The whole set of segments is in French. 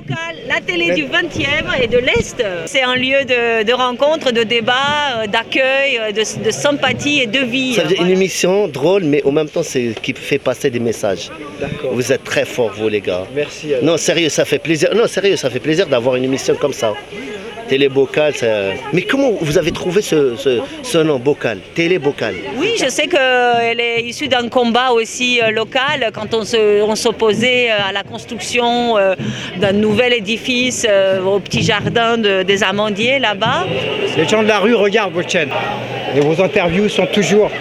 Télébocal, la télé du 20e et de l'Est. C'est un lieu de rencontre, de débat, d'accueil, de sympathie et de vie. Ça veut dire une émission drôle, mais en même temps, c'est qui fait passer des messages. D'accord. Vous êtes très forts, vous, les gars. Merci. Non, sérieux, ça fait plaisir. Non, sérieux, ça fait plaisir d'avoir une émission comme ça. Télé Bocal, ça... Mais comment vous avez trouvé ce nom, Bocal, Télé Bocal? Oui, je sais qu'elle est issue d'un combat aussi local quand on s'opposait à la construction d'un nouvel édifice au petit jardin des Amandiers là-bas. Les gens de la rue regardent votre chaîne et vos interviews sont toujours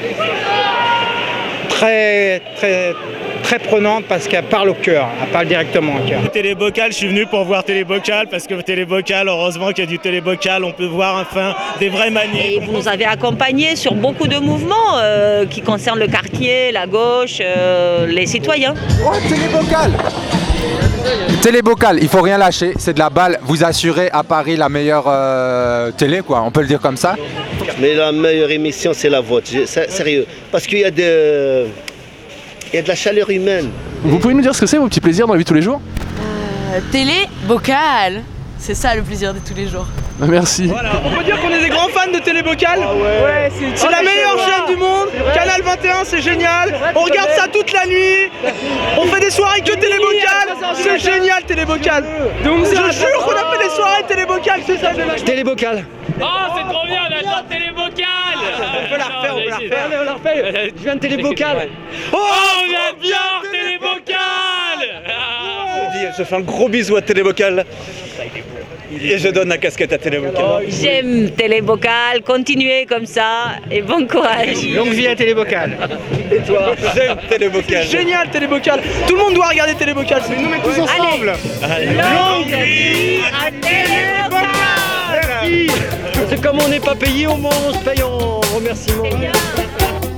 très prenantes parce qu'elles parlent au cœur, elles parlent directement au cœur. Télébocal, je suis venu pour voir Télébocal parce que Télébocal, heureusement qu'il y a du Télébocal, on peut voir enfin des vrais manies. Et vous nous avez accompagnés sur beaucoup de mouvements qui concernent le quartier, la gauche, les citoyens. Oh, Télébocal! Télébocal, il faut rien lâcher, c'est de la balle. Vous assurez à Paris la meilleure télé, quoi, on peut le dire comme ça. Mais la meilleure émission, c'est la vôtre, sérieux. Parce qu'il y a il y a de la chaleur humaine. Vous pouvez nous dire ce que c'est vos petits plaisirs dans la vie de tous les jours? Télébocal, c'est ça le plaisir de tous les jours. Merci. Voilà, on peut dire qu'on est des grands fans de Télébocal. Ouais, C'est la meilleure chaîne du monde. Canal 21, c'est génial. On regarde ça toute la nuit. On fait des soirées que Télébocal. C'est génial Télébocal. Je jure qu'on a fait des soirées Télébocal, c'est ça. Télébocal. Oh, c'est trop bien, on attend Télébocal. On peut la refaire, Allez, on la refait. Je viens de Télébocal. Oh, on adore Télébocal. Je fais un gros bisou à Télébocal. Et je donne la casquette à Télébocal. J'aime Télébocal, continuez comme ça et bon courage. Longue vie à Télébocal. Et toi? J'aime Télébocal. C'est génial Télébocal. Tout le monde doit regarder Télébocal. Nous mettons tous ensemble. Longue vie à Télébocal. Merci. C'est comme on n'est pas payé, on se paye en remerciement.